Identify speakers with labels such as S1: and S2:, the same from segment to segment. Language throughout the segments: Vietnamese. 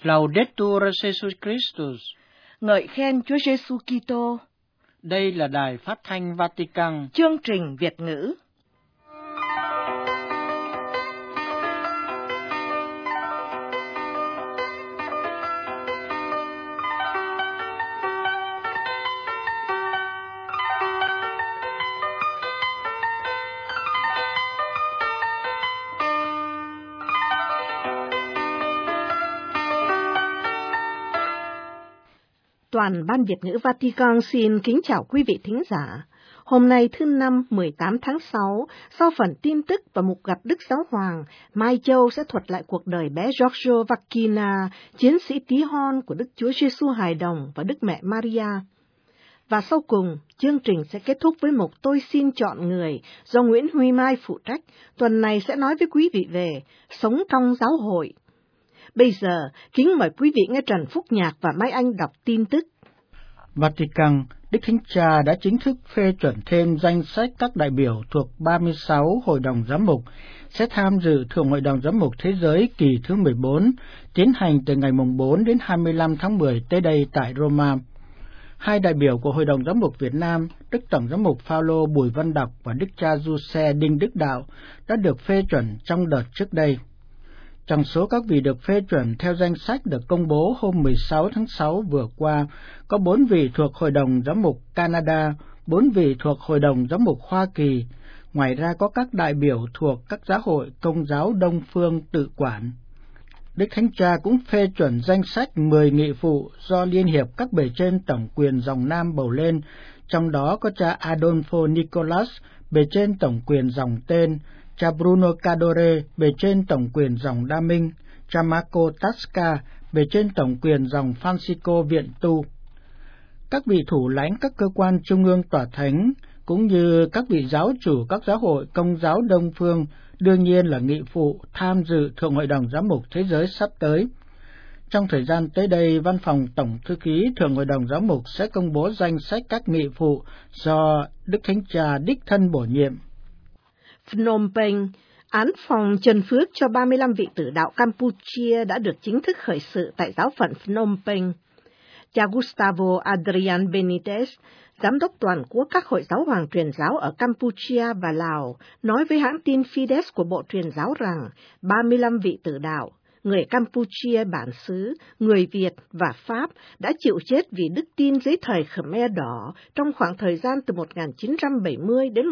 S1: Laudetur Jesus Christus.
S2: Ngợi khen Chúa Giêsu Kitô.
S1: Đây là Đài Phát thanh Vatican.
S2: Chương trình Việt ngữ. Toàn Ban Việt ngữ Vatican xin kính chào quý vị thính giả. Hôm nay thứ Năm 18 tháng 6, sau phần tin tức và mục gặp Đức Giáo Hoàng, Mai Châu sẽ thuật lại cuộc đời bé Giorgio Vakina, chiến sĩ tí hon của Đức Chúa Giêsu Hài Đồng và Đức Mẹ Maria. Và sau cùng, chương trình sẽ kết thúc với mục Tôi xin chọn người do Nguyễn Huy Mai phụ trách. Tuần này sẽ nói với quý vị về sống trong giáo hội. Bây giờ, kính mời quý vị nghe Trần Phúc Nhạc và Mai Anh đọc tin tức.
S1: Vatican, Đức Thánh Cha đã chính thức phê chuẩn thêm danh sách các đại biểu thuộc 36 Hội đồng Giám mục sẽ tham dự Thượng Hội đồng Giám mục Thế giới kỳ thứ 14, tiến hành từ ngày 4 đến 25 tháng 10 tới đây tại Roma. Hai đại biểu của Hội đồng Giám mục Việt Nam, Đức Tổng Giám mục Phaolô Bùi Văn Đọc và Đức cha Du-xe Đinh Đức Đạo đã được phê chuẩn trong đợt trước đây. Trong số các vị được phê chuẩn theo danh sách được công bố hôm 16 tháng 6 vừa qua, có 4 vị thuộc Hội đồng Giám mục Canada, 4 vị thuộc Hội đồng Giám mục Hoa Kỳ. Ngoài ra có các đại biểu thuộc các giáo hội Công giáo Đông Phương tự quản. Đức Thánh Cha cũng phê chuẩn danh sách 10 nghị phụ do Liên hiệp các bề trên tổng quyền dòng Nam bầu lên, trong đó có cha Adolfo Nicolas, bề trên tổng quyền dòng Tên, cha Bruno Cadore, bề trên tổng quyền dòng Đa Minh, cha Marco Tasca, bề trên tổng quyền dòng Francisco Viện Tu. Các vị thủ lãnh các cơ quan trung ương tòa thánh, cũng như các vị giáo chủ các giáo hội Công giáo Đông Phương, đương nhiên là nghị phụ tham dự Thượng Hội đồng Giám mục Thế giới sắp tới. Trong thời gian tới đây, Văn phòng Tổng thư ký Thượng Hội đồng Giám mục sẽ công bố danh sách các nghị phụ do Đức Thánh Cha đích thân bổ nhiệm.
S2: Phnom Penh, án phòng trần phước cho 35 vị tử đạo Campuchia đã được chính thức khởi sự tại giáo phận Phnom Penh. Cha Gustavo Adrian Benitez, giám đốc toàn quốc các hội giáo hoàng truyền giáo ở Campuchia và Lào, nói với hãng tin Fides của Bộ Truyền giáo rằng 35 vị tử đạo, người Campuchia bản xứ, người Việt và Pháp đã chịu chết vì đức tin dưới thời Khmer Đỏ trong khoảng thời gian từ 1970 đến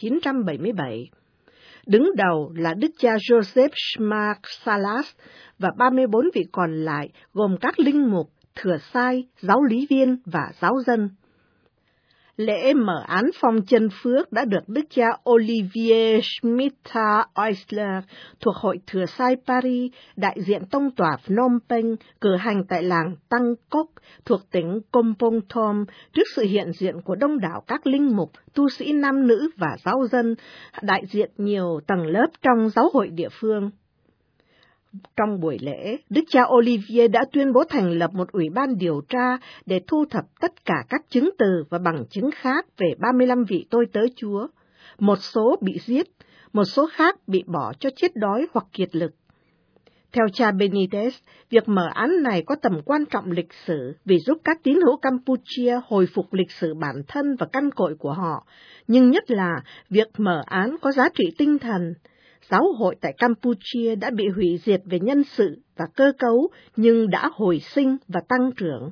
S2: 1977. Đứng đầu là Đức cha Joseph Schmark Salas và 34 vị còn lại gồm các linh mục, thừa sai, giáo lý viên và giáo dân. Lễ mở án phong chân phước đã được Đức cha Olivier Schmitta Eisler thuộc Hội Thừa sai Paris, đại diện tông tòa Phnom Penh, cử hành tại làng Tăng Cốc thuộc tỉnh Kompong Thom trước sự hiện diện của đông đảo các linh mục, tu sĩ nam nữ và giáo dân, đại diện nhiều tầng lớp trong giáo hội địa phương. Trong buổi lễ, Đức cha Olivier đã tuyên bố thành lập một ủy ban điều tra để thu thập tất cả các chứng từ và bằng chứng khác về 35 vị tôi tớ Chúa. Một số bị giết, một số khác bị bỏ cho chết đói hoặc kiệt lực. Theo cha Benitez, việc mở án này có tầm quan trọng lịch sử vì giúp các tín hữu Campuchia hồi phục lịch sử bản thân và căn cội của họ, nhưng nhất là việc mở án có giá trị tinh thần. Giáo hội tại Campuchia đã bị hủy diệt về nhân sự và cơ cấu, nhưng đã hồi sinh và tăng trưởng.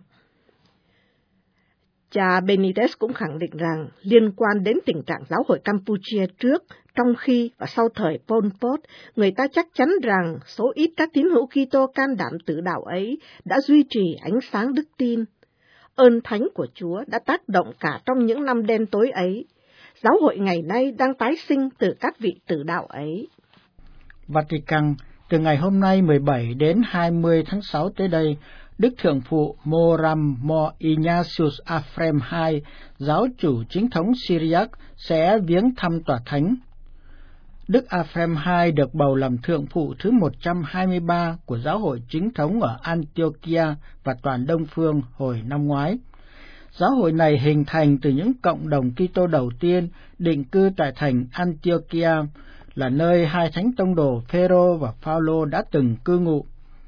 S2: Cha Benitez cũng khẳng định rằng, liên quan đến tình trạng giáo hội Campuchia trước, trong khi và sau thời Pol Pot, người ta chắc chắn rằng số ít các tín hữu Kitô can đảm tử đạo ấy đã duy trì ánh sáng đức tin. Ơn thánh của Chúa đã tác động cả trong những năm đen tối ấy. Giáo hội ngày nay đang tái sinh từ các vị tử đạo ấy.
S1: Vatican, từ ngày hôm nay 17 đến 20 tháng 6 tới đây, Đức Thượng phụ Moram Mo Ignatius Afrem II, giáo chủ chính thống Syriac, sẽ viếng thăm tòa thánh. Đức Afrem II được bầu làm thượng phụ thứ 123 của giáo hội chính thống ở Antiochia và toàn Đông Phương hồi năm ngoái. Giáo hội này hình thành từ những cộng đồng Kitô đầu tiên định cư tại thành Antiochia, là nơi hai thánh tông đồ Phêrô và Phaolô đã từng cư ngụ.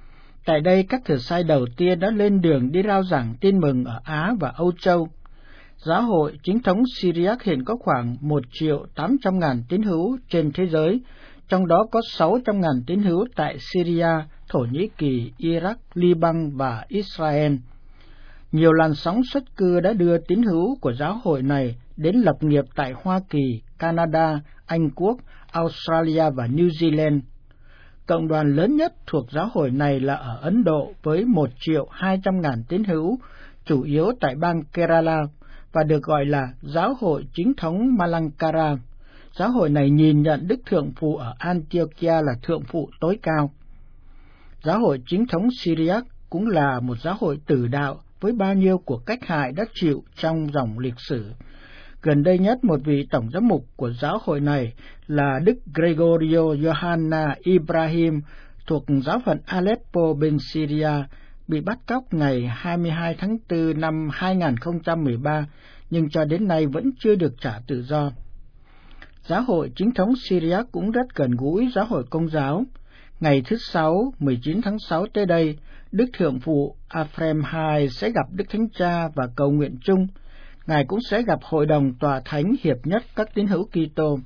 S1: Tại đây, các thừa sai đầu tiên đã lên đường đi rao giảng tin mừng ở Á và Âu Châu. Giáo hội chính thống Syriac hiện có khoảng 1.800.000 tín hữu trên thế giới, trong đó có 600.000 tín hữu tại Syria, Thổ Nhĩ Kỳ, Iraq, Liban và Israel. Nhiều làn sóng xuất cư đã đưa tín hữu của giáo hội này đến lập nghiệp tại Hoa Kỳ, Canada, Anh Quốc, Australia và New Zealand. Cộng đoàn lớn nhất thuộc giáo hội này là ở Ấn Độ với 1.200.000 tín hữu, chủ yếu tại bang Kerala, và được gọi là Giáo hội chính thống Malankara. Giáo hội này nhìn nhận Đức Thượng Phụ ở Antiochia là Thượng Phụ tối cao. Giáo hội chính thống Syriac cũng là một giáo hội tử đạo với bao nhiêu cuộc cách hại đã chịu trong dòng lịch sử. Gần đây nhất, một vị tổng giám mục của giáo hội này là Đức Gregorio Johanna Ibrahim thuộc giáo phận Aleppo bên Syria, bị bắt cóc ngày 22 tháng 4 năm 2013, nhưng cho đến nay vẫn chưa được trả tự do. Giáo hội chính thống Syria cũng rất gần gũi giáo hội Công giáo. Ngày thứ Sáu, 19 tháng 6 tới đây, Đức Thượng Phụ Ephrem II sẽ gặp Đức Thánh Cha và cầu nguyện chung. Ngài cũng sẽ gặp Hội đồng Tòa Thánh hiệp nhất các tín hữu Kitô.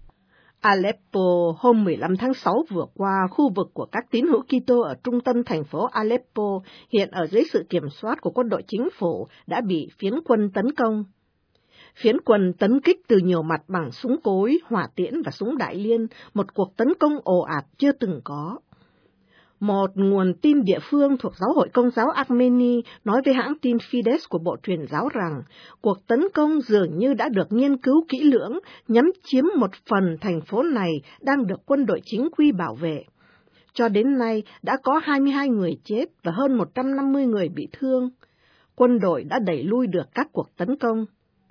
S2: Aleppo, hôm 15 tháng 6 vừa qua, khu vực của các tín hữu Kitô ở trung tâm thành phố Aleppo, hiện ở dưới sự kiểm soát của quân đội chính phủ, đã bị phiến quân tấn công. Phiến quân tấn kích từ nhiều mặt bằng súng cối, hỏa tiễn và súng đại liên, một cuộc tấn công ồ ạt chưa từng có. Một nguồn tin địa phương thuộc Giáo hội Công giáo Armenia nói với hãng tin Fides của Bộ Truyền giáo rằng cuộc tấn công dường như đã được nghiên cứu kỹ lưỡng, nhắm chiếm một phần thành phố này đang được quân đội chính quy bảo vệ. Cho đến nay đã có 22 người chết và hơn 150 người bị thương. Quân đội đã đẩy lui được các cuộc tấn công.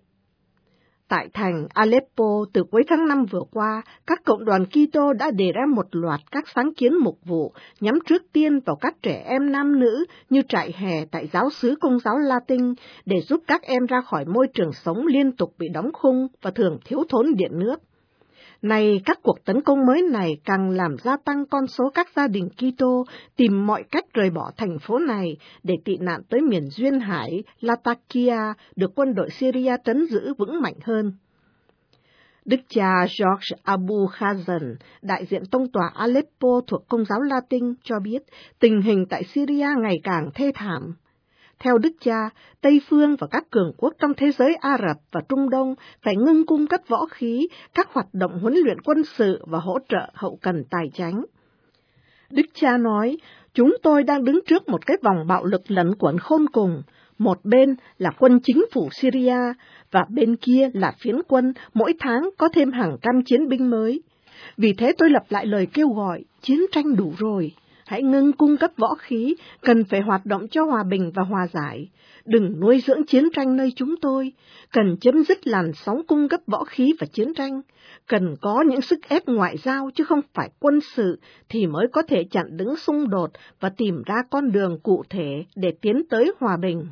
S2: Tại thành Aleppo, từ cuối tháng 5 vừa qua, các cộng đoàn Kitô đã đề ra một loạt các sáng kiến mục vụ nhắm trước tiên vào các trẻ em nam nữ như trại hè tại giáo xứ Công giáo Latin để giúp các em ra khỏi môi trường sống liên tục bị đóng khung và thường thiếu thốn điện nước. Này, các cuộc tấn công mới này càng làm gia tăng con số các gia đình Kitô tìm mọi cách rời bỏ thành phố này để tị nạn tới miền duyên hải Latakia được quân đội Syria trấn giữ vững mạnh hơn. Đức cha George Abu Khazan, đại diện tông tòa Aleppo thuộc Công giáo Latin, cho biết tình hình tại Syria ngày càng thê thảm. Theo Đức cha, Tây Phương và các cường quốc trong thế giới Ả Rập và Trung Đông phải ngưng cung cấp võ khí, các hoạt động huấn luyện quân sự và hỗ trợ hậu cần tài chánh. Đức cha nói, chúng tôi đang đứng trước một cái vòng bạo lực lẩn quẩn khôn cùng. Một bên là quân chính phủ Syria và bên kia là phiến quân, mỗi tháng có thêm hàng trăm chiến binh mới. Vì thế tôi lặp lại lời kêu gọi, chiến tranh đủ rồi. Hãy ngưng cung cấp võ khí, cần phải hoạt động cho hòa bình và hòa giải. Đừng nuôi dưỡng chiến tranh nơi chúng tôi. Cần chấm dứt làn sóng cung cấp võ khí và chiến tranh. Cần có những sức ép ngoại giao chứ không phải quân sự thì mới có thể chặn đứng xung đột và tìm ra con đường cụ thể để tiến tới hòa bình.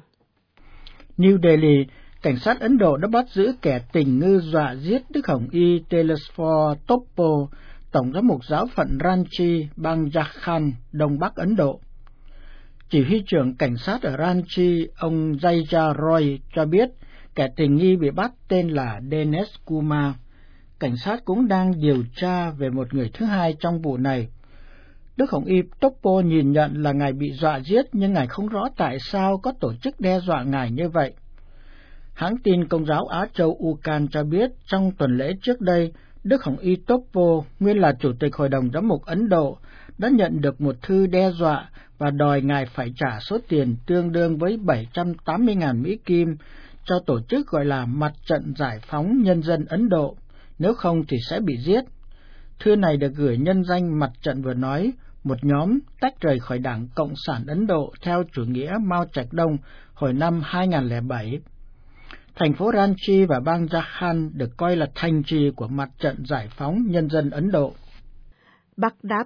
S1: New Delhi, cảnh sát Ấn Độ đã bắt giữ kẻ tình ngư dọa giết Đức Hồng Y Telesphore Topo, Tổng giám mục giáo phận Ranchi, bang Jharkhand, Đông Bắc Ấn Độ. Chỉ huy trưởng cảnh sát ở Ranchi, ông Jaya Roy, cho biết kẻ tình nghi bị bắt tên là Dinesh Kumar. Cảnh sát cũng đang điều tra về một người thứ hai trong vụ này. Đức Hồng Y Topo nhìn nhận là ngài bị dọa giết, nhưng ngài không rõ tại sao có tổ chức đe dọa ngài như vậy. Hãng tin Công giáo Á Châu UCAN cho biết trong tuần lễ trước đây, Đức Hồng Y Topo, nguyên là Chủ tịch Hội đồng Giám mục Ấn Độ, đã nhận được một thư đe dọa và đòi ngài phải trả số tiền tương đương với 780.000 Mỹ Kim cho tổ chức gọi là Mặt trận Giải phóng Nhân dân Ấn Độ, nếu không thì sẽ bị giết. Thư này được gửi nhân danh Mặt trận vừa nói, một nhóm tách rời khỏi Đảng Cộng sản Ấn Độ theo chủ nghĩa Mao Trạch Đông hồi năm 2007. Thành phố Ranchi và bang Jharkhand được coi là thành trì của Mặt trận Giải phóng Nhân dân Ấn Độ.
S2: Baghdad.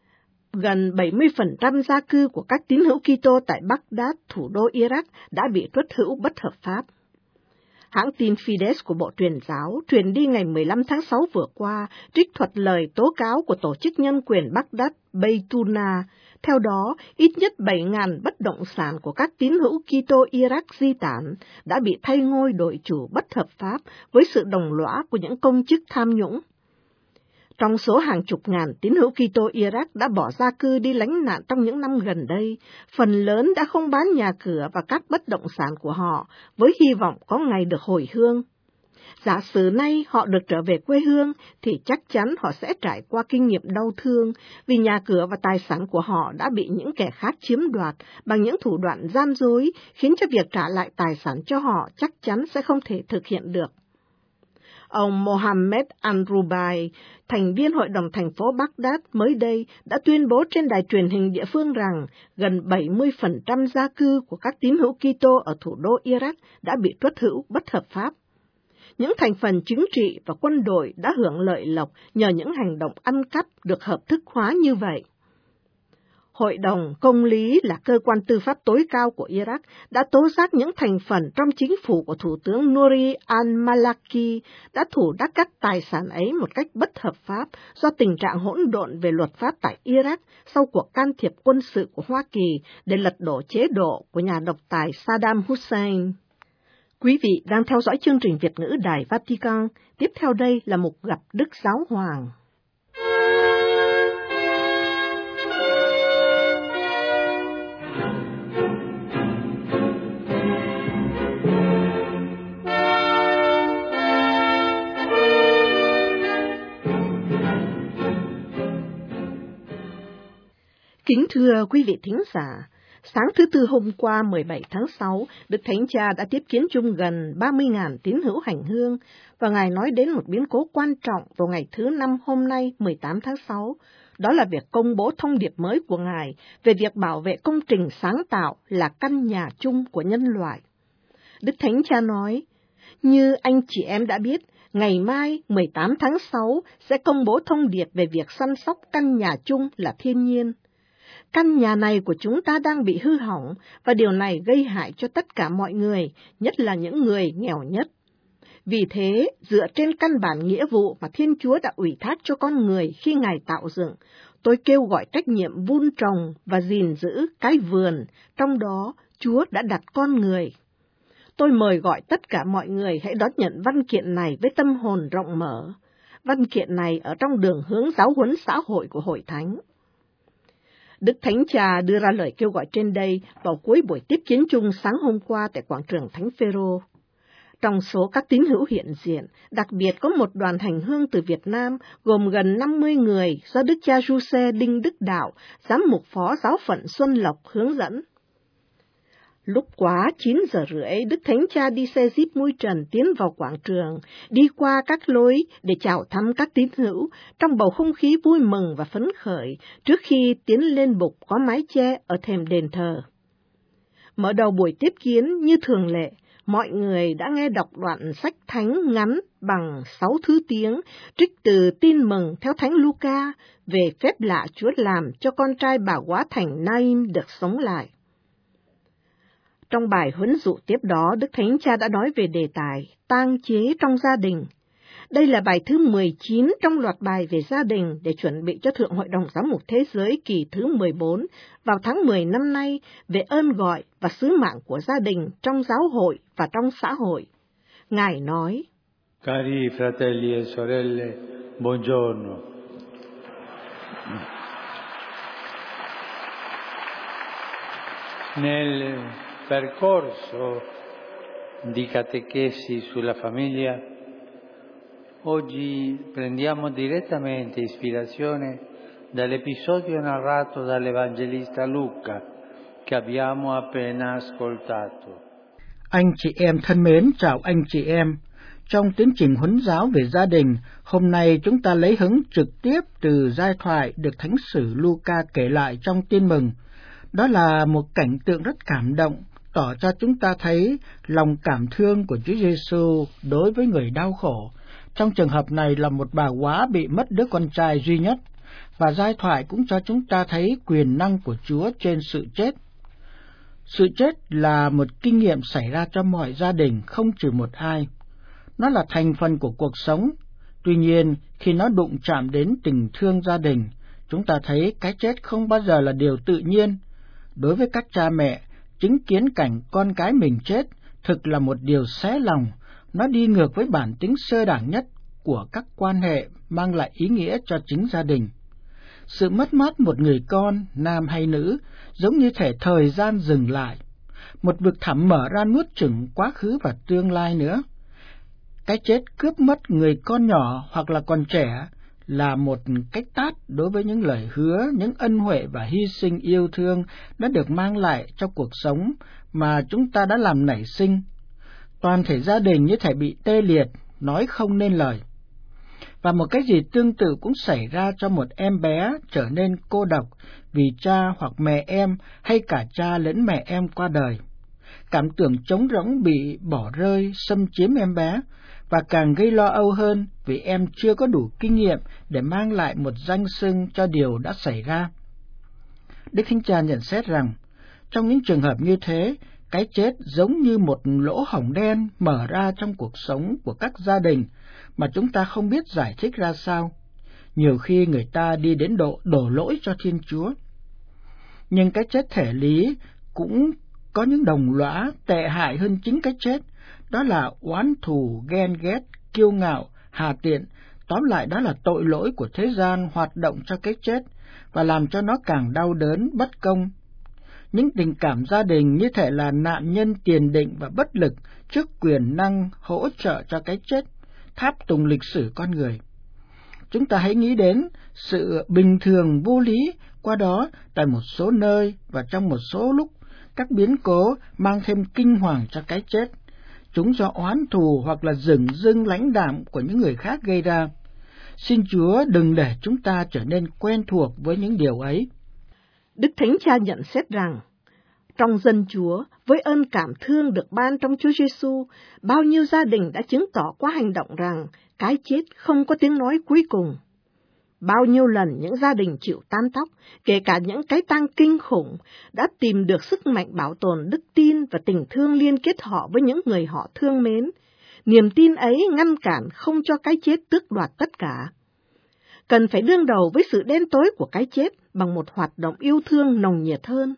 S2: Gần 70% gia cư của các tín hữu Kitô tại Baghdad, thủ đô Iraq, đã bị truất hữu bất hợp pháp. Hãng tin Fides của Bộ Truyền giáo truyền đi ngày 15 tháng 6 vừa qua trích thuật lời tố cáo của tổ chức nhân quyền Baghdad Baytuna, Theo đó, ít nhất 7.000 bất động sản của các tín hữu Kitô Iraq di tản đã bị thay ngôi đổi chủ bất hợp pháp với sự đồng lõa của những công chức tham nhũng. Trong số hàng chục ngàn tín hữu Kitô Iraq đã bỏ gia cư đi lánh nạn trong những năm gần đây, phần lớn đã không bán nhà cửa và các bất động sản của họ với hy vọng có ngày được hồi hương. Giả sử nay họ được trở về quê hương thì chắc chắn họ sẽ trải qua kinh nghiệm đau thương vì nhà cửa và tài sản của họ đã bị những kẻ khác chiếm đoạt bằng những thủ đoạn gian dối, khiến cho việc trả lại tài sản cho họ chắc chắn sẽ không thể thực hiện được. Ông Mohammed Al-Rubai, thành viên Hội đồng thành phố Baghdad mới đây đã tuyên bố trên đài truyền hình địa phương rằng gần 70% gia cư của các tín hữu Kitô ở thủ đô Iraq đã bị truất hữu bất hợp pháp. Những thành phần chính trị và quân đội đã hưởng lợi lộc nhờ những hành động ăn cắp được hợp thức hóa như vậy. Hội đồng Công lý là cơ quan tư pháp tối cao của Iraq đã tố giác những thành phần trong chính phủ của Thủ tướng Nouri al-Maliki đã thủ đắc các tài sản ấy một cách bất hợp pháp do tình trạng hỗn độn về luật pháp tại Iraq sau cuộc can thiệp quân sự của Hoa Kỳ để lật đổ chế độ của nhà độc tài Saddam Hussein. Quý vị đang theo dõi chương trình Việt ngữ Đài Vatican. Tiếp theo đây là mục gặp Đức Giáo Hoàng. Kính thưa quý vị thính giả, sáng thứ Tư hôm qua 17 tháng 6, Đức Thánh Cha đã tiếp kiến chung gần 30.000 tín hữu hành hương, và Ngài nói đến một biến cố quan trọng vào ngày thứ Năm hôm nay 18 tháng 6, đó là việc công bố thông điệp mới của Ngài về việc bảo vệ công trình sáng tạo là căn nhà chung của nhân loại. Đức Thánh Cha nói, như anh chị em đã biết, ngày mai 18 tháng 6 sẽ công bố thông điệp về việc săn sóc căn nhà chung là thiên nhiên. Căn nhà này của chúng ta đang bị hư hỏng, và điều này gây hại cho tất cả mọi người, nhất là những người nghèo nhất. Vì thế, dựa trên căn bản nghĩa vụ mà Thiên Chúa đã ủy thác cho con người khi Ngài tạo dựng, tôi kêu gọi trách nhiệm vun trồng và gìn giữ cái vườn, trong đó Chúa đã đặt con người. Tôi mời gọi tất cả mọi người hãy đón nhận văn kiện này với tâm hồn rộng mở. Văn kiện này ở trong đường hướng giáo huấn xã hội của Hội Thánh. Đức Thánh Cha đưa ra lời kêu gọi trên đây vào cuối buổi tiếp kiến chung sáng hôm qua tại quảng trường Thánh Phêrô. Trong số các tín hữu hiện diện, đặc biệt có một đoàn hành hương từ Việt Nam gồm gần 50 người do Đức cha Giuse Đinh Đức Đạo, giám mục phó giáo phận Xuân Lộc hướng dẫn. Lúc quá 9 giờ rưỡi, Đức Thánh Cha đi xe Jeep mui trần tiến vào quảng trường, đi qua các lối để chào thăm các tín hữu, trong bầu không khí vui mừng và phấn khởi, trước khi tiến lên bục có mái che ở thềm đền thờ. Mở đầu buổi tiếp kiến, như thường lệ, mọi người đã nghe đọc đoạn sách thánh ngắn bằng 6 thứ tiếng, trích từ Tin mừng theo Thánh Luca về phép lạ Chúa làm cho con trai bà góa thành Naim được sống lại. Trong bài huấn dụ tiếp đó, Đức Thánh Cha đã nói về đề tài tang chế trong gia đình. Đây là bài thứ 19 trong loạt bài về gia đình để chuẩn bị cho Thượng Hội đồng Giám mục Thế giới kỳ thứ 14 vào tháng 10 năm nay về ơn gọi và sứ mạng của gia đình trong giáo hội và trong xã hội. Ngài nói,
S3: Cari fratelli e sorelle, buongiorno. Nel percorso di catechesi sulla famiglia, oggi prendiamo direttamente ispirazione dall'episodio narrato dall'Evangelista Luca che abbiamo appena ascoltato.
S1: Anh chị em thân mến, chào anh chị em. Trong tiến trình huấn giáo về gia đình, hôm nay chúng ta lấy hứng trực tiếp từ giai thoại được Thánh sử Luca kể lại trong Tin mừng. Đó là một cảnh tượng rất cảm động, tỏ cho chúng ta thấy lòng cảm thương của Chúa Giêsu đối với người đau khổ. Trong trường hợp này là một bà góa bị mất đứa con trai duy nhất, và giai thoại cũng cho chúng ta thấy quyền năng của Chúa trên sự chết. Sự chết là một kinh nghiệm xảy ra cho mọi gia đình, không trừ một ai. Nó là thành phần của cuộc sống. Tuy nhiên, khi nó đụng chạm đến tình thương gia đình, Chúng ta thấy cái chết không bao giờ là điều tự nhiên. Đối với các cha mẹ, chứng kiến cảnh con cái mình chết thực là một điều xé lòng, nó đi ngược với bản tính sơ đẳng nhất của các quan hệ mang lại ý nghĩa cho chính gia đình. Sự mất mát một người con, nam hay nữ, giống như thể thời gian dừng lại. Một vực thẳm mở ra nuốt chửng quá khứ và tương lai nữa. Cái chết cướp mất người con nhỏ hoặc là còn trẻ là một cách tát đối với những lời hứa, những ân huệ và hy sinh yêu thương đã được mang lại cho cuộc sống mà chúng ta đã làm nảy sinh. Toàn thể gia đình như thể bị tê liệt, nói không nên lời. Và một cái gì tương tự cũng xảy ra cho một em bé trở nên cô độc vì cha hoặc mẹ em hay cả cha lẫn mẹ em qua đời. Cảm tưởng trống rỗng bị bỏ rơi xâm chiếm em bé, và càng gây lo âu hơn vì em chưa có đủ kinh nghiệm để mang lại một danh xưng cho điều đã xảy ra. Đức Thánh Cha nhận xét rằng, trong những trường hợp như thế, cái chết giống như một lỗ hổng đen mở ra trong cuộc sống của các gia đình mà chúng ta không biết giải thích ra sao. Nhiều khi người ta đi đến độ đổ lỗi cho Thiên Chúa. Nhưng cái chết thể lý cũng có những đồng lõa tệ hại hơn chính cái chết, đó là oán thù, ghen ghét, kiêu ngạo, hà tiện. Tóm lại đó là tội lỗi của thế gian hoạt động cho cái chết và làm cho nó càng đau đớn, bất công. Những tình cảm gia đình như thể là nạn nhân tiền định và bất lực trước quyền năng hỗ trợ cho cái chết, tháp tùng lịch sử con người. Chúng ta hãy nghĩ đến sự bình thường vô lý qua đó tại một số nơi và trong một số lúc các biến cố mang thêm kinh hoàng cho cái chết. Chúng do oán thù hoặc là dửng dưng lãnh đạm của những người khác gây ra. Xin Chúa đừng để chúng ta trở nên quen thuộc với những điều ấy.
S2: Đức Thánh Cha nhận xét rằng, trong dân Chúa, với ơn cảm thương được ban trong Chúa Giêsu, bao nhiêu gia đình đã chứng tỏ qua hành động rằng cái chết không có tiếng nói cuối cùng. Bao nhiêu lần những gia đình chịu tan tóc, kể cả những cái tang kinh khủng, đã tìm được sức mạnh bảo tồn đức tin và tình thương liên kết họ với những người họ thương mến. Niềm tin ấy ngăn cản không cho cái chết tước đoạt tất cả. Cần phải đương đầu với sự đen tối của cái chết bằng một hoạt động yêu thương nồng nhiệt hơn.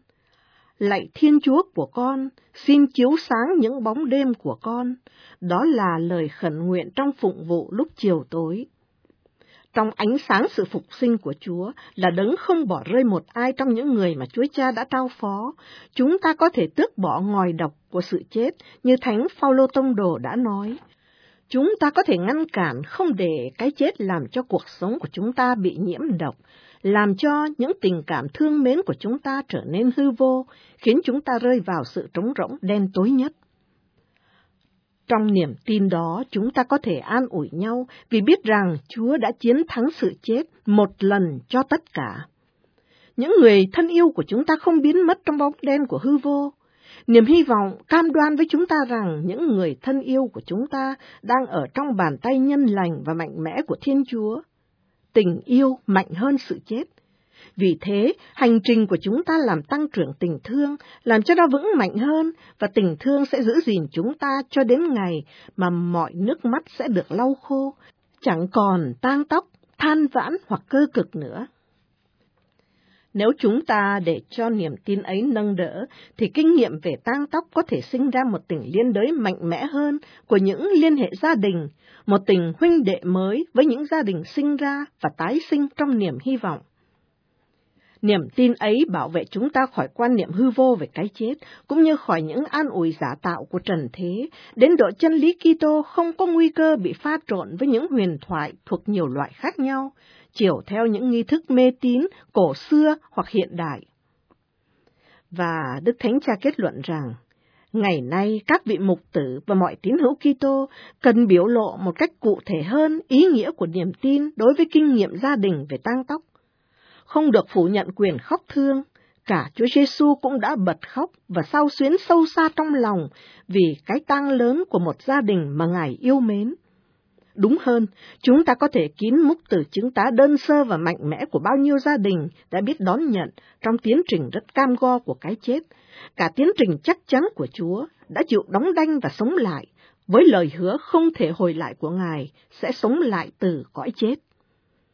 S2: Lạy Thiên Chúa của con, xin chiếu sáng những bóng đêm của con. Đó là lời khẩn nguyện trong phụng vụ lúc chiều tối. Trong ánh sáng sự phục sinh của Chúa là đấng không bỏ rơi một ai trong những người mà Chúa Cha đã trao phó, chúng ta có thể tước bỏ ngòi độc của sự chết như Thánh Phaolô Tông Đồ đã nói. Chúng ta có thể ngăn cản không để cái chết làm cho cuộc sống của chúng ta bị nhiễm độc, làm cho những tình cảm thương mến của chúng ta trở nên hư vô, khiến chúng ta rơi vào sự trống rỗng đen tối nhất. Trong niềm tin đó, chúng ta có thể an ủi nhau vì biết rằng Chúa đã chiến thắng sự chết một lần cho tất cả. Những người thân yêu của chúng ta không biến mất trong bóng đen của hư vô. Niềm hy vọng cam đoan với chúng ta rằng những người thân yêu của chúng ta đang ở trong bàn tay nhân lành và mạnh mẽ của Thiên Chúa. Tình yêu mạnh hơn sự chết. Vì thế, hành trình của chúng ta làm tăng trưởng tình thương, làm cho nó vững mạnh hơn, và tình thương sẽ giữ gìn chúng ta cho đến ngày mà mọi nước mắt sẽ được lau khô, chẳng còn tang tóc, than vãn hoặc cơ cực nữa. Nếu chúng ta để cho niềm tin ấy nâng đỡ, thì kinh nghiệm về tang tóc có thể sinh ra một tình liên đới mạnh mẽ hơn của những liên hệ gia đình, một tình huynh đệ mới với những gia đình sinh ra và tái sinh trong niềm hy vọng. Niềm tin ấy bảo vệ chúng ta khỏi quan niệm hư vô về cái chết, cũng như khỏi những an ủi giả tạo của trần thế, đến độ chân lý Kitô không có nguy cơ bị pha trộn với những huyền thoại thuộc nhiều loại khác nhau, chiều theo những nghi thức mê tín, cổ xưa hoặc hiện đại. Và Đức Thánh Cha kết luận rằng, ngày nay các vị mục tử và mọi tín hữu Kitô cần biểu lộ một cách cụ thể hơn ý nghĩa của niềm tin đối với kinh nghiệm gia đình về tang tóc. Không được phủ nhận quyền khóc thương, cả Chúa Giêsu cũng đã bật khóc và xao xuyến sâu xa trong lòng vì cái tang lớn của một gia đình mà Ngài yêu mến. Đúng hơn, chúng ta có thể kín múc từ chứng tá đơn sơ và mạnh mẽ của bao nhiêu gia đình đã biết đón nhận trong tiến trình rất cam go của cái chết, cả tiến trình chắc chắn của Chúa đã chịu đóng đanh và sống lại, với lời hứa không thể hồi lại của Ngài sẽ sống lại từ cõi chết.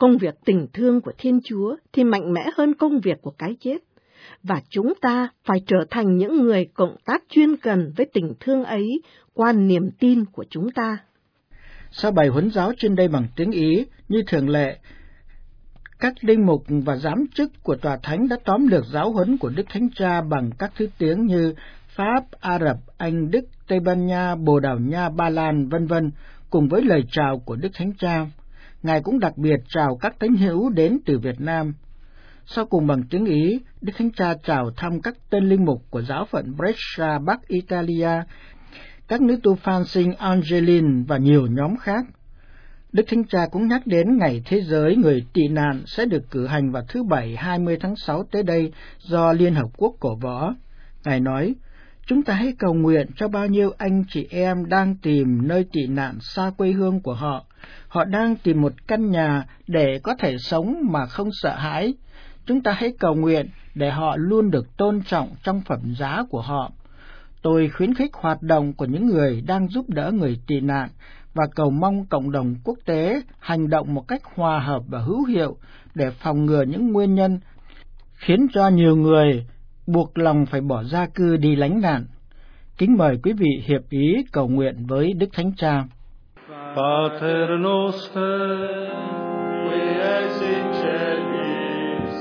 S2: Công việc tình thương của Thiên Chúa thì mạnh mẽ hơn công việc của cái chết, và chúng ta phải trở thành những người cộng tác chuyên cần với tình thương ấy qua niềm tin của chúng ta.
S1: Sau bài huấn giáo trên đây bằng tiếng Ý, như thường lệ, các linh mục và giám chức của Tòa Thánh đã tóm lược giáo huấn của Đức Thánh Cha bằng các thứ tiếng như Pháp, Ả Rập, Anh, Đức, Tây Ban Nha, Bồ Đào Nha, Ba Lan, v.v. cùng với lời chào của Đức Thánh Cha. Ngài cũng đặc biệt chào các thánh hữu đến từ Việt Nam. Sau cùng bằng tiếng Ý, Đức Thánh Cha chào thăm các tên linh mục của giáo phận Brescia, Bắc Italia, các nữ tu Phan Sinh Angeline và nhiều nhóm khác. Đức Thánh Cha cũng nhắc đến Ngày Thế giới Người Tị nạn sẽ được cử hành vào thứ Bảy 20 tháng 6 tới đây do Liên Hợp Quốc cổ võ. Ngài nói, chúng ta hãy cầu nguyện cho bao nhiêu anh chị em đang tìm nơi tị nạn xa quê hương của họ. Họ đang tìm một căn nhà để có thể sống mà không sợ hãi. Chúng ta hãy cầu nguyện để họ luôn được tôn trọng trong phẩm giá của họ. Tôi khuyến khích hoạt động của những người đang giúp đỡ người tị nạn và cầu mong cộng đồng quốc tế hành động một cách hòa hợp và hữu hiệu để phòng ngừa những nguyên nhân khiến cho nhiều người buộc lòng phải bỏ gia cư đi lánh nạn. Kính mời quý vị hiệp ý cầu nguyện với Đức Thánh Cha.
S4: Pater noster, qui es in celis,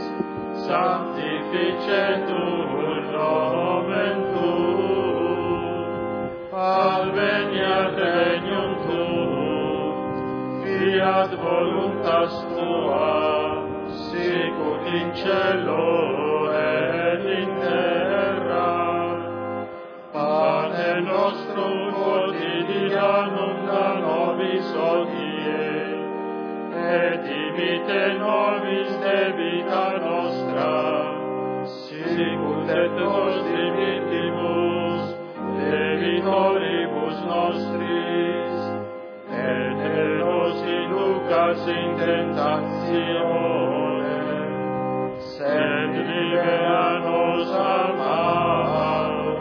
S4: sanctificetur nomen tuum, adveniat regnum tuum, fiat voluntas tua, sicut in cielo et in terra. Panem nostrum quotidianum da nobis hodie, et dimite nobis debita nostra, sicut et nos dimittimus debitoribus nostris, et ne nos inducas in tentationem, sed libera nos a malo.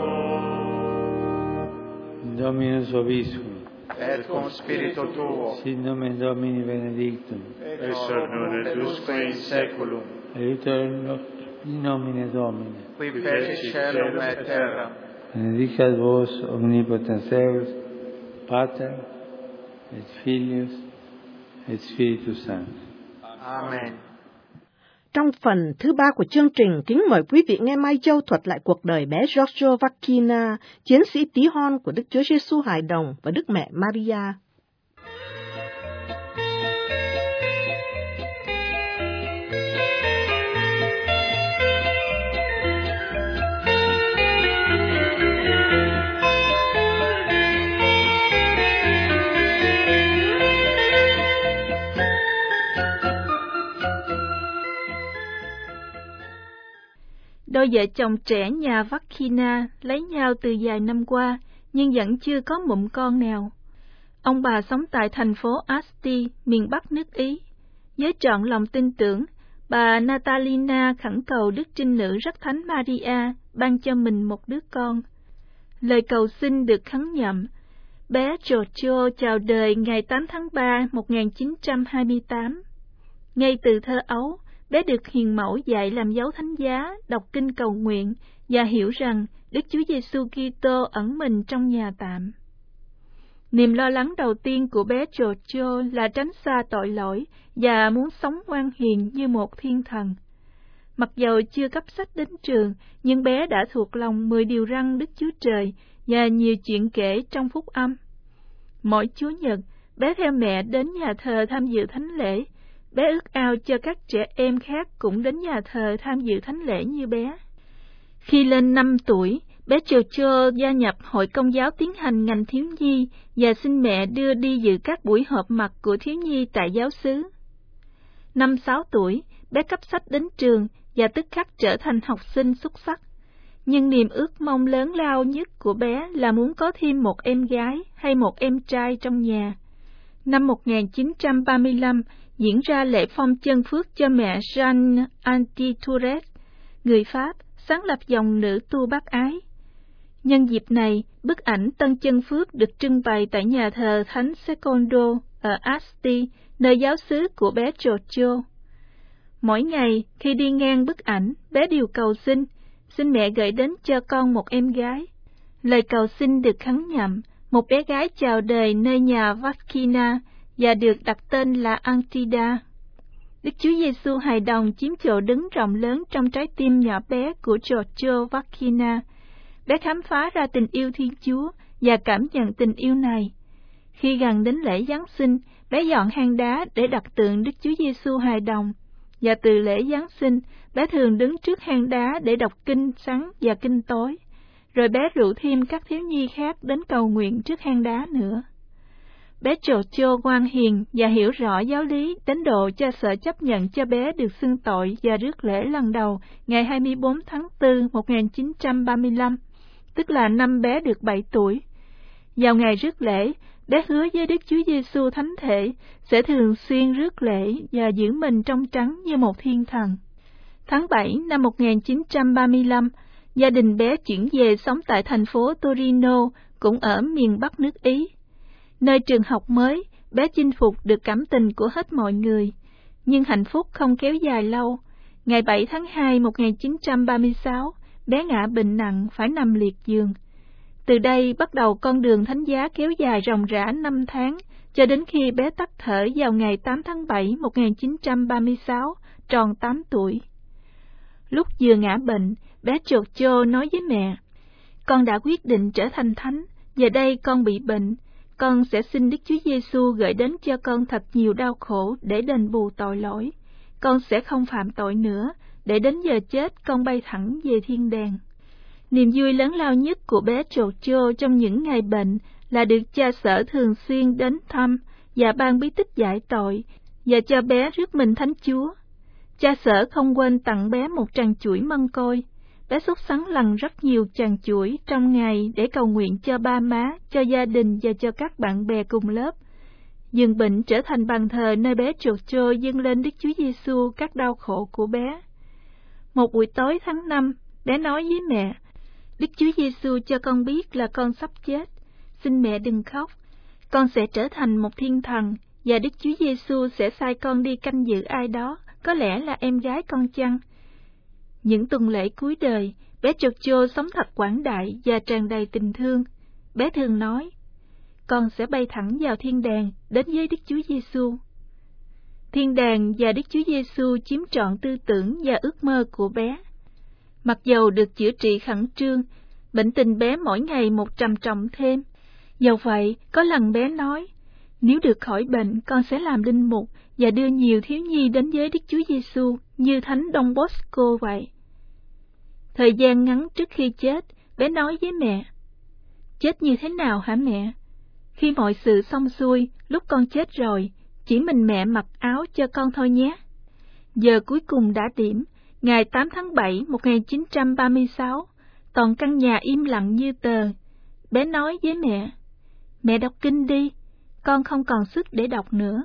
S3: Dominus vobiscum.
S4: Et cum spiritu tuo.
S3: Sit nomen Domini benedictum.
S4: Ex hoc nunc et usque in saeculum.
S3: Aiutorium in nomine Domini.
S4: Qui feci caelum et terram.
S3: Benedicat vos omnipotens Deus, Pater, et Filius, et Spiritus Sanctus.
S4: Amen.
S2: Trong phần thứ 3 của chương trình, kính mời quý vị nghe Mai Châu thuật lại cuộc đời bé Giorgio Vacchina, chiến sĩ tí hon của Đức Chúa Giêsu Hài Đồng và Đức Mẹ Maria.
S5: Đôi vợ chồng trẻ nhà Vacchina lấy nhau từ vài năm qua, nhưng vẫn chưa có mụn con nào. Ông bà sống tại thành phố Asti, miền Bắc nước Ý. Với trọn lòng tin tưởng, bà Natalina khẩn cầu Đức Trinh Nữ Rất Thánh Maria ban cho mình một đứa con. Lời cầu xin được khấn nhậm. Bé Giorgio chào đời ngày 8 tháng 3, 1928. Ngay từ thơ ấu, bé được hiền mẫu dạy làm dấu thánh giá, đọc kinh cầu nguyện và hiểu rằng Đức Chúa Giêsu Kitô ẩn mình trong nhà tạm. Niềm lo lắng đầu tiên của bé Giorgio là tránh xa tội lỗi và muốn sống ngoan hiền như một thiên thần. Mặc dầu chưa cấp sách đến trường, nhưng bé đã thuộc lòng 10 điều răn Đức Chúa Trời và nhiều chuyện kể trong phúc âm. Mỗi Chúa Nhật, bé theo mẹ đến nhà thờ tham dự thánh lễ. Bé ước ao cho các trẻ em khác cũng đến nhà thờ tham dự thánh lễ như bé. Khi lên 5 tuổi, bé Giorgio gia nhập Hội Công giáo tiến hành ngành thiếu nhi và xin mẹ đưa đi dự các buổi họp mặt của thiếu nhi tại giáo xứ. Năm 6 tuổi, bé cấp sách đến trường và tức khắc trở thành học sinh xuất sắc. Nhưng niềm ước mong lớn lao nhất của bé là muốn có thêm một em gái hay một em trai trong nhà. Năm 1935, diễn ra lễ phong chân phước cho mẹ Jeanne Antitourette, người Pháp, sáng lập dòng nữ tu bác ái. Nhân dịp này, bức ảnh tân chân phước được trưng bày tại nhà thờ Thánh Secondo ở Asti, nơi giáo xứ của bé Giorgio. Mỗi ngày, khi đi ngang bức ảnh, bé đều cầu xin mẹ gửi đến cho con một em gái. Lời cầu xin được khấn nhậm, một bé gái chào đời nơi nhà Vakina và được đặt tên là Antida. Đức Chúa Giêsu hài đồng chiếm chỗ đứng rộng lớn trong trái tim nhỏ bé của Giorgio Vakina. Bé khám phá ra tình yêu Thiên Chúa và cảm nhận tình yêu này. Khi gần đến lễ Giáng sinh, bé dọn hang đá để đặt tượng Đức Chúa Giêsu hài đồng. Và từ lễ Giáng sinh, bé thường đứng trước hang đá để đọc kinh sáng và kinh tối. Rồi bé rủ thêm các thiếu nhi khác đến cầu nguyện trước hang đá nữa. Bé Giorgio ngoan hiền và hiểu rõ giáo lý đến độ cha sở chấp nhận cho bé được xưng tội và rước lễ lần đầu ngày 24 tháng 4 1935, tức là năm bé được 7 tuổi. Vào ngày rước lễ, bé hứa với Đức Chúa Giêsu thánh thể sẽ thường xuyên rước lễ và giữ mình trong trắng như một thiên thần. Tháng 7 năm 1935, gia đình bé chuyển về sống tại thành phố Torino, cũng ở miền Bắc nước Ý. Nơi trường học mới, bé chinh phục được cảm tình của hết mọi người. Nhưng hạnh phúc không kéo dài lâu. Ngày 7 tháng 2 1936, bé ngã bệnh nặng phải nằm liệt giường. Từ đây bắt đầu con đường thánh giá kéo dài ròng rã 5 tháng, cho đến khi bé tắt thở vào ngày 8 tháng 7 1936, tròn 8 tuổi. Lúc vừa ngã bệnh, bé Giorgio nói với mẹ, con đã quyết định trở thành thánh, giờ đây con bị bệnh, con sẽ xin Đức Chúa Giêsu gửi đến cho con thật nhiều đau khổ để đền bù tội lỗi. Con sẽ không phạm tội nữa, để đến giờ chết con bay thẳng về thiên đàng. Niềm vui lớn lao nhất của bé Giorgio trong những ngày bệnh là được cha xở thường xuyên đến thăm và ban bí tích giải tội và cho bé rước mình Thánh Chúa. Cha xở không quên tặng bé một tràng chuỗi mân côi. Bé sốt sắng lần rất nhiều tràng chuỗi trong ngày để cầu nguyện cho ba má, cho gia đình và cho các bạn bè cùng lớp. Giường bệnh trở thành bàn thờ nơi bé Giorgio dâng lên Đức Chúa Giêsu các đau khổ của bé. Một buổi tối tháng 5, bé nói với mẹ, Đức Chúa Giêsu cho con biết là con sắp chết. Xin mẹ đừng khóc. Con sẽ trở thành một thiên thần và Đức Chúa Giêsu sẽ sai con đi canh giữ ai đó, có lẽ là em gái con chăng. Những tuần lễ cuối đời, bé Giorgio sống thật quảng đại và tràn đầy tình thương. Bé thường nói, con sẽ bay thẳng vào thiên đàng đến với Đức Chúa Giêsu. Thiên đàng và Đức Chúa Giêsu chiếm trọn tư tưởng và ước mơ của bé. Mặc dầu được chữa trị khẩn trương, bệnh tình bé mỗi ngày một trầm trọng thêm. Dầu vậy, có lần bé nói, nếu được khỏi bệnh, con sẽ làm linh mục và đưa nhiều thiếu nhi đến với Đức Chúa Giêsu như Thánh Don Bosco vậy. Thời gian ngắn trước khi chết, bé nói với mẹ, chết như thế nào hả mẹ? Khi mọi sự xong xuôi, lúc con chết rồi, chỉ mình mẹ mặc áo cho con thôi nhé. Giờ cuối cùng đã điểm, ngày 8 tháng 7 1936, toàn căn nhà im lặng như tờ. Bé nói với mẹ đọc kinh đi, con không còn sức để đọc nữa.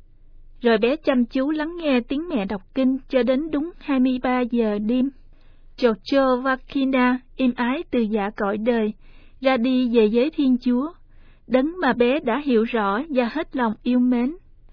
S5: Rồi bé chăm chú lắng nghe tiếng mẹ đọc kinh cho đến đúng 23 giờ đêm. Giorgio Vakina êm ái từ dạ cõi đời, ra đi về với Thiên Chúa, đấng mà bé đã hiểu rõ và hết lòng yêu mến.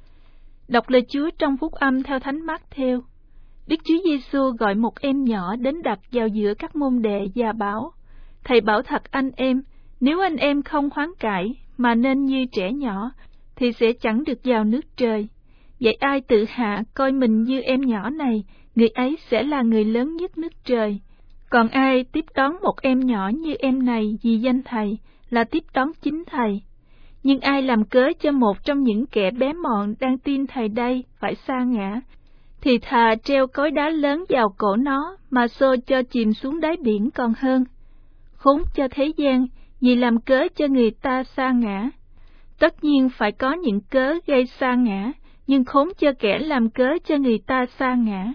S5: Đọc lời Chúa trong phúc âm theo Thánh Mác-thêu. Đức Chúa Giêsu gọi một em nhỏ đến đặt vào giữa các môn đệ và bảo, Thầy bảo thật anh em, nếu anh em không hoán cải mà nên như trẻ nhỏ, thì sẽ chẳng được vào nước trời. Vậy ai tự hạ coi mình như em nhỏ này, người ấy sẽ là người lớn nhất nước trời. Còn ai tiếp đón một em nhỏ như em này vì danh Thầy, là tiếp đón chính Thầy. Nhưng ai làm cớ cho một trong những kẻ bé mọn đang tin Thầy đây phải sa ngã, thì thà treo cối đá lớn vào cổ nó mà xô cho chìm xuống đáy biển còn hơn. Khốn cho thế gian, vì làm cớ cho người ta sa ngã. Tất nhiên phải có những cớ gây sa ngã, nhưng khốn cho kẻ làm cớ cho người ta sa ngã.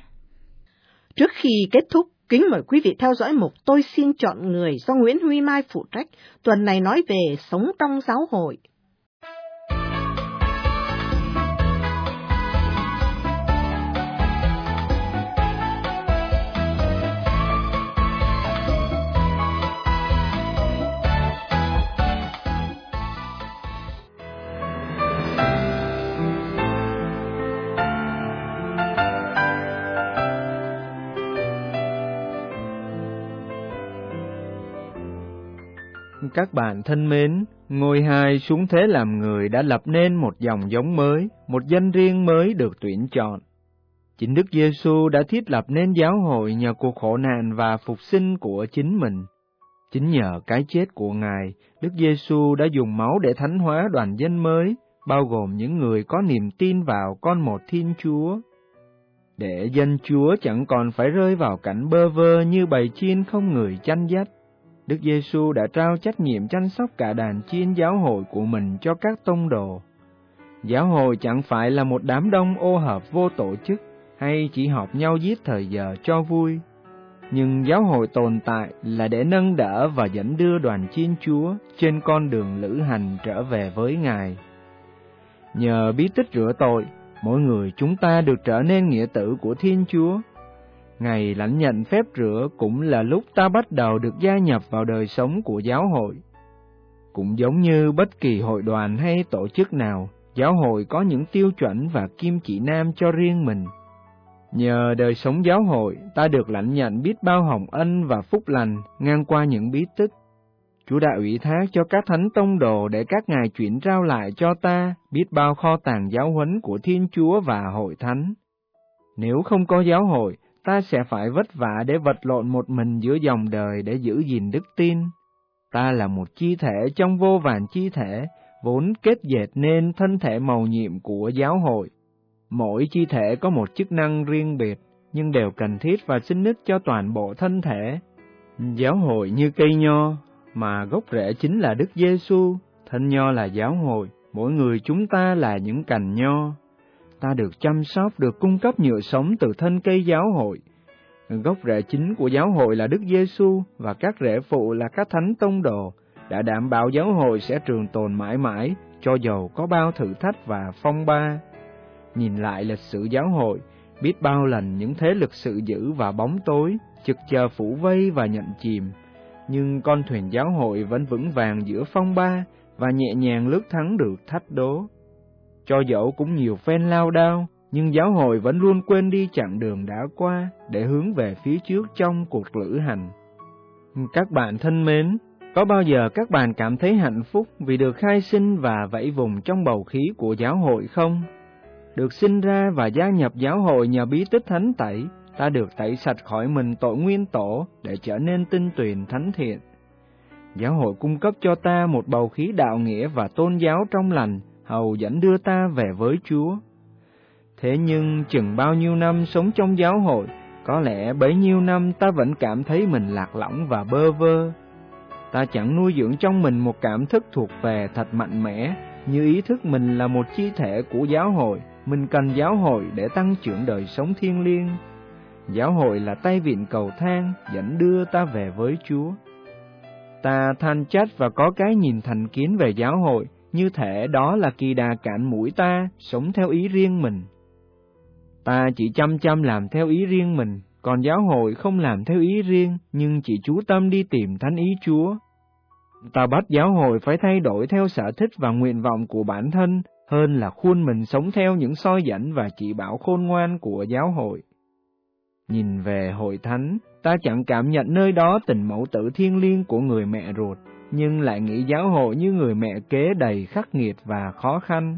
S2: Trước khi kết thúc, kính mời quý vị theo dõi mục Tôi xin chọn người do Nguyễn Huy Mai phụ trách, tuần này nói về sống trong giáo hội.
S6: Các bạn thân mến, ngôi hai xuống thế làm người đã lập nên một dòng giống mới, một danh riêng mới được tuyển chọn. Chính Đức Giêsu đã thiết lập nên giáo hội nhờ cuộc khổ nạn và phục sinh của chính mình. Chính nhờ cái chết của Ngài, Đức Giêsu đã dùng máu để thánh hóa đoàn dân mới, bao gồm những người có niềm tin vào Con Một Thiên Chúa. Để dân Chúa chẳng còn phải rơi vào cảnh bơ vơ như bầy chiên không người chăn dắt, Đức Giêsu đã trao trách nhiệm chăm sóc cả đàn chiên giáo hội của mình cho các tông đồ. Giáo hội chẳng phải là một đám đông ô hợp vô tổ chức hay chỉ họp nhau giết thời giờ cho vui. Nhưng giáo hội tồn tại là để nâng đỡ và dẫn đưa đoàn chiên Chúa trên con đường lữ hành trở về với Ngài. Nhờ bí tích rửa tội, mỗi người chúng ta được trở nên nghĩa tử của Thiên Chúa. Ngày lãnh nhận phép rửa cũng là lúc ta bắt đầu được gia nhập vào đời sống của giáo hội. Cũng giống như bất kỳ hội đoàn hay tổ chức nào, giáo hội có những tiêu chuẩn và kim chỉ nam cho riêng mình. Nhờ đời sống giáo hội, ta được lãnh nhận biết bao hồng ân và phúc lành ngang qua những bí tích. Chúa đã ủy thác cho các thánh tông đồ để các ngài chuyển trao lại cho ta biết bao kho tàng giáo huấn của Thiên Chúa và hội thánh. Nếu không có giáo hội, ta sẽ phải vất vả để vật lộn một mình giữa dòng đời để giữ gìn đức tin. Ta là một chi thể trong vô vàn chi thể, vốn kết dệt nên thân thể mầu nhiệm của giáo hội. Mỗi chi thể có một chức năng riêng biệt, nhưng đều cần thiết và sinh ích cho toàn bộ thân thể. Giáo hội như cây nho, mà gốc rễ chính là Đức Giêsu, thân nho là giáo hội, mỗi người chúng ta là những cành nho. Ta được chăm sóc, được cung cấp nhựa sống từ thân cây giáo hội. Gốc rễ chính của giáo hội là Đức Giêsu và các rễ phụ là các thánh tông đồ, đã đảm bảo giáo hội sẽ trường tồn mãi mãi, cho dầu có bao thử thách và phong ba. Nhìn lại lịch sử giáo hội, biết bao lần những thế lực sự dữ và bóng tối, trực chờ phủ vây và nhận chìm, nhưng con thuyền giáo hội vẫn vững vàng giữa phong ba và nhẹ nhàng lướt thắng được thách đố. Cho dẫu cũng nhiều phen lao đao, nhưng giáo hội vẫn luôn quên đi chặng đường đã qua để hướng về phía trước trong cuộc lữ hành. Các bạn thân mến, có bao giờ các bạn cảm thấy hạnh phúc vì được khai sinh và vẫy vùng trong bầu khí của giáo hội không? Được sinh ra và gia nhập giáo hội nhờ bí tích thánh tẩy, ta được tẩy sạch khỏi mình tội nguyên tổ để trở nên tinh tuyền thánh thiện. Giáo hội cung cấp cho ta một bầu khí đạo nghĩa và tôn giáo trong lành, hầu dẫn đưa ta về với Chúa. Thế nhưng chừng bao nhiêu năm sống trong giáo hội, có lẽ bấy nhiêu năm ta vẫn cảm thấy mình lạc lõng và bơ vơ. Ta chẳng nuôi dưỡng trong mình một cảm thức thuộc về thật mạnh mẽ, như ý thức mình là một chi thể của giáo hội, mình cần giáo hội để tăng trưởng đời sống thiêng liêng. Giáo hội là tay vịn cầu thang dẫn đưa ta về với Chúa. Ta than trách và có cái nhìn thành kiến về giáo hội, như thể đó là kỳ đà cản mũi ta sống theo ý riêng mình. Ta chỉ chăm làm theo ý riêng mình, còn giáo hội không làm theo ý riêng, nhưng chỉ chú tâm đi tìm thánh ý Chúa. Ta bắt giáo hội phải thay đổi theo sở thích và nguyện vọng của bản thân, hơn là khuôn mình sống theo những soi dẫn và chỉ bảo khôn ngoan của giáo hội. Nhìn về hội thánh, ta chẳng cảm nhận nơi đó tình mẫu tử thiêng liêng của người mẹ ruột, nhưng lại nghĩ giáo hội như người mẹ kế đầy khắc nghiệt và khó khăn.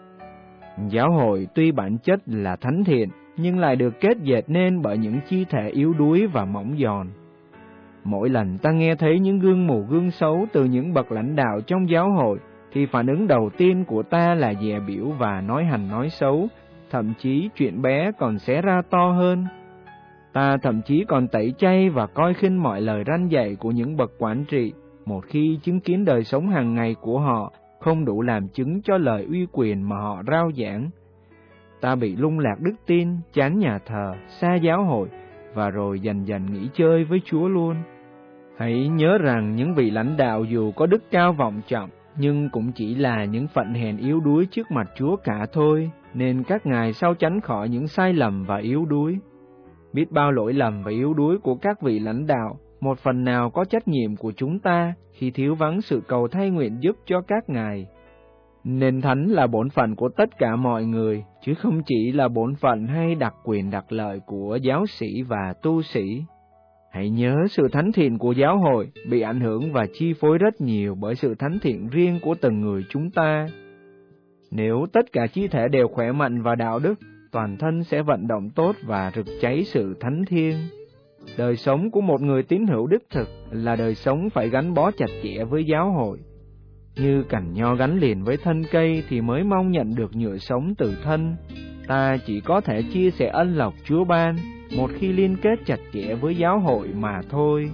S6: Giáo hội tuy bản chất là thánh thiện, nhưng lại được kết dệt nên bởi những chi thể yếu đuối và mỏng giòn. Mỗi lần ta nghe thấy những gương mù gương xấu từ những bậc lãnh đạo trong giáo hội, thì phản ứng đầu tiên của ta là dè bỉu và nói hành nói xấu, thậm chí chuyện bé còn xé ra to hơn. Ta thậm chí còn tẩy chay và coi khinh mọi lời răn dạy của những bậc quản trị, một khi chứng kiến đời sống hàng ngày của họ không đủ làm chứng cho lời uy quyền mà họ rao giảng. Ta bị lung lạc đức tin, chán nhà thờ, xa giáo hội, và rồi dần dần nghỉ chơi với Chúa luôn. Hãy nhớ rằng những vị lãnh đạo dù có đức cao vọng trọng, nhưng cũng chỉ là những phận hèn yếu đuối trước mặt Chúa cả thôi, nên các ngài sao tránh khỏi những sai lầm và yếu đuối. Biết bao lỗi lầm và yếu đuối của các vị lãnh đạo, một phần nào có trách nhiệm của chúng ta khi thiếu vắng sự cầu thay nguyện giúp cho các ngài. Nên thánh là bổn phận của tất cả mọi người, chứ không chỉ là bổn phận hay đặc quyền đặc lợi của giáo sĩ và tu sĩ. Hãy nhớ sự thánh thiện của giáo hội bị ảnh hưởng và chi phối rất nhiều bởi sự thánh thiện riêng của từng người chúng ta. Nếu tất cả chi thể đều khỏe mạnh và đạo đức, toàn thân sẽ vận động tốt và rực cháy sự thánh thiêng. Đời sống của một người tín hữu đích thực là đời sống phải gắn bó chặt chẽ với giáo hội. Như cành nho gắn liền với thân cây thì mới mong nhận được nhựa sống từ thân. Ta chỉ có thể chia sẻ ân lộc Chúa ban một khi liên kết chặt chẽ với giáo hội mà thôi.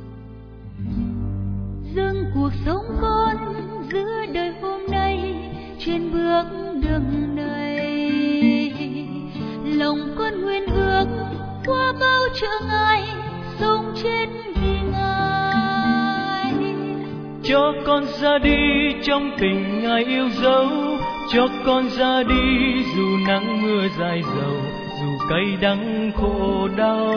S7: Dâng cuộc sống con giữa đời hôm nay, trên bước đường này, lòng con nguyện ước qua bao trở ngại, sống chết vì Ngài.
S8: Cho con ra đi trong tình Ngài yêu dấu, cho con ra đi dù nắng mưa dài dầu, dù cay đắng khổ đau.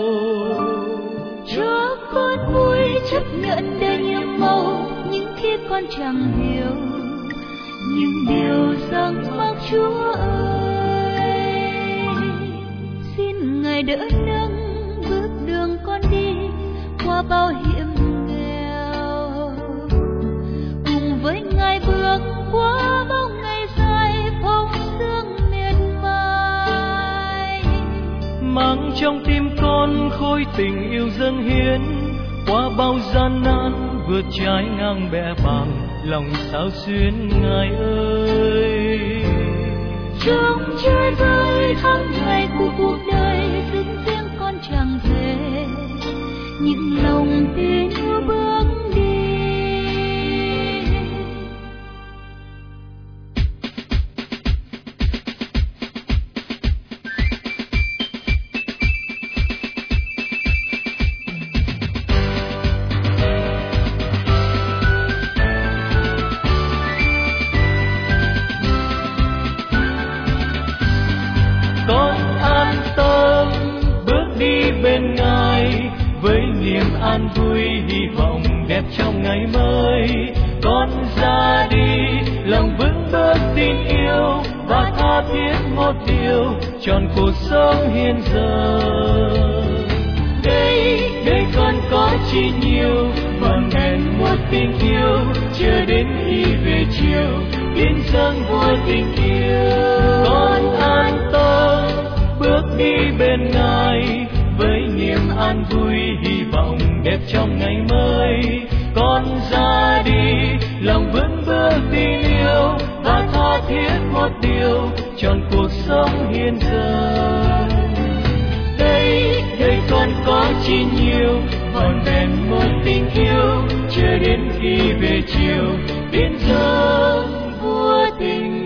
S7: Cho con vui chấp nhận đời nhiệm màu, những khi con chẳng hiểu những điều rằng mắc Chúa ơi. Xin Ngài đỡ nâng bước đường con đi qua bao hiểm nghèo, cùng với Ngài bước qua bao ngày dài phong sương miệt mài.
S8: Mang trong tim con khối tình yêu dâng hiến, qua bao gian nan vượt trái ngang bẽ bàng, lòng sao xuyến Ngài ơi.
S7: Trong trái vơi tháng ngày của cuộc đời, xin riêng con chẳng thể những lòng tin bước đi.
S8: An vui hy vọng đẹp trong ngày mới, con ra đi lòng vững bước tin yêu và tha thiết một điều trọn cuộc sống hiện giờ. Đây con có chi nhiều vòn vẹn một tình yêu, chưa đến khi về chiều biến dâng vua tình yêu. Con an tâm bước đi bên Ngài với niềm an vui hy vọng đẹp trong ngày mới. Con ra đi lòng vững bước tin yêu và tha thiết một điều trọn cuộc sống hiện giờ. Đây con có chi nhiều vòn vẹn một tình yêu, chưa đến khi về chiều biến dâng vua tình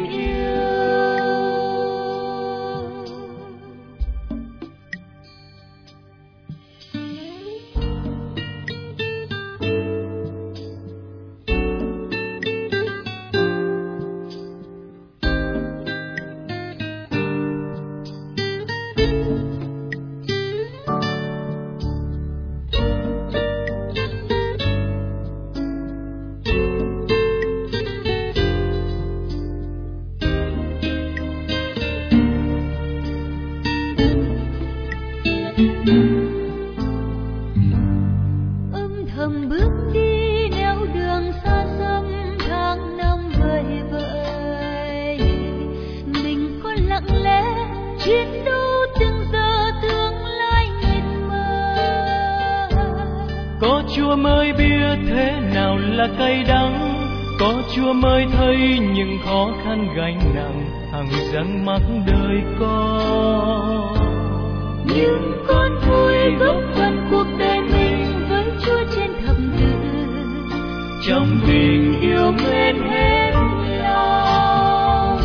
S8: Chúa mới biết thế nào là cay đắng, có Chúa mới thấy những khó khăn gánh nặng hằng dâng mắc đời con.
S7: Nhưng con vui góp phần cuộc đời mình với Chúa trên thập tự,
S8: trong tình yêu mến hết lòng.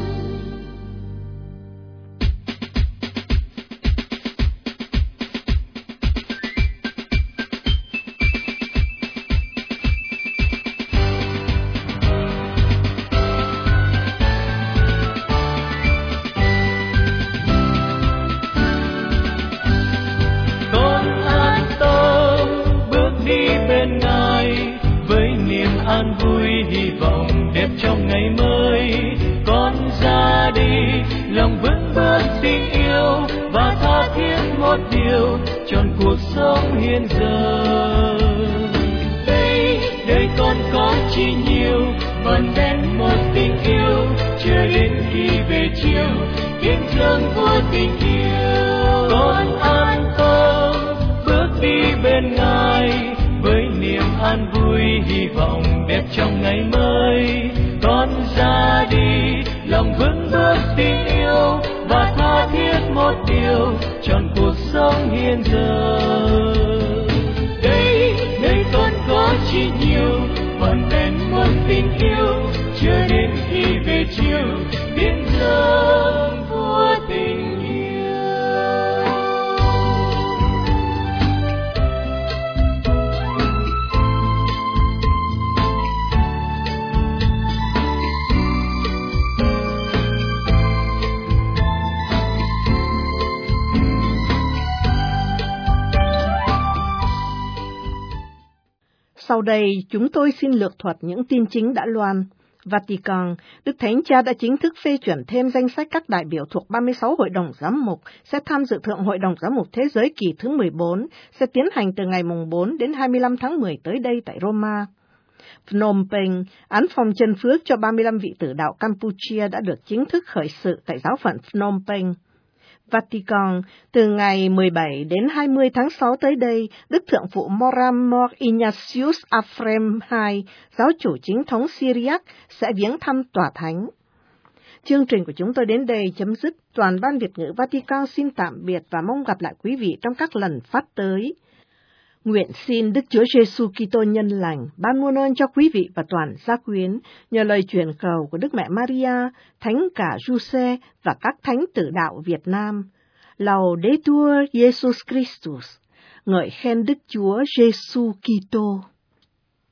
S8: An vui hy vọng đẹp trong ngày mới, con ra đi lòng vững bước tình yêu và tha thiết một điều trọn cuộc sống hiện giờ. Đây con có chi nhiều, vẫn vẹn một tình yêu, chờ đến khi về chiều, hiến dâng vua tình yêu. Con an tâm bước đi bên Ngài, với niềm an vui hy vọng đẹp trong ngày mới. Con ra đi lòng vững bước tình yêu, và tha thiết một điều trọn cuộc sống hiện giờ. Đây con có chi nhiều, vẫn vẹn một tình yêu, chưa đến khi về chiều, biến dâng vua tình yêu.
S2: Sau đây, chúng tôi xin lược thuật những tin chính đã loan. Vatican, Đức Thánh Cha đã chính thức phê chuẩn thêm danh sách các đại biểu thuộc 36 hội đồng giám mục sẽ tham dự Thượng Hội đồng Giám mục Thế giới kỳ thứ 14, sẽ tiến hành từ ngày 4 đến 25 tháng 10 tới đây tại Roma. Phnom Penh, án phòng chân phước cho 35 vị tử đạo Campuchia đã được chính thức khởi sự tại giáo phận Phnom Penh. Vatican, từ ngày 17 đến 20 tháng 6 tới đây, Đức Thượng phụ Moram Mor Ignatius Afrem II, giáo chủ chính thống Syriac, sẽ viếng thăm tòa thánh. Chương trình của chúng tôi đến đây chấm dứt. Toàn ban Việt ngữ Vatican xin tạm biệt và mong gặp lại quý vị trong các lần phát tới. Nguyện xin Đức Chúa Giêsu Kitô nhân lành ban muôn ơn cho quý vị và toàn gia quyến, nhờ lời truyền cầu của Đức Mẹ Maria, Thánh cả Giuse và các thánh tử đạo Việt Nam. Laudetur Jesus Christus, ngợi khen Đức Chúa Giêsu Kitô.